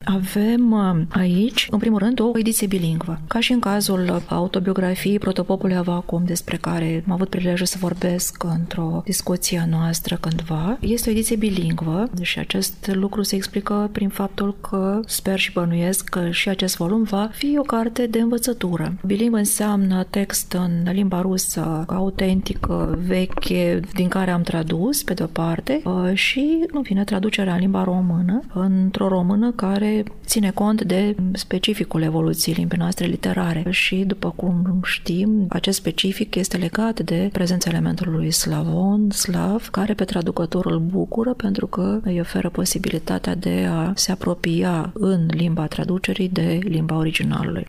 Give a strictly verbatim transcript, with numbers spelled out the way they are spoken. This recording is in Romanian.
Avem aici, în primul rând, o ediție bilingvă. Ca și în cazul autobiografiei Protopopului Avacum, despre care am avut prilejul să vorbesc într-o discuție noastră cândva, este o ediție bilingvă și acest lucru se explică prin faptul că sper și bănuiesc că și acest volum va fi o carte de învățătură. Bilingvă înseamnă text în limba rusă autentică, veche, din care am tradus, pe de-o parte, și, în fine, traducerea în limba română, într-o română care ține cont de specificul evoluției limbii noastre literare. Și, după cum știm, acest specific este legat de prezența elementului slavon, slav, care pe traducător îl bucură pentru că îi oferă posibilitatea de a se apropia în limba traducerii de limba originalului.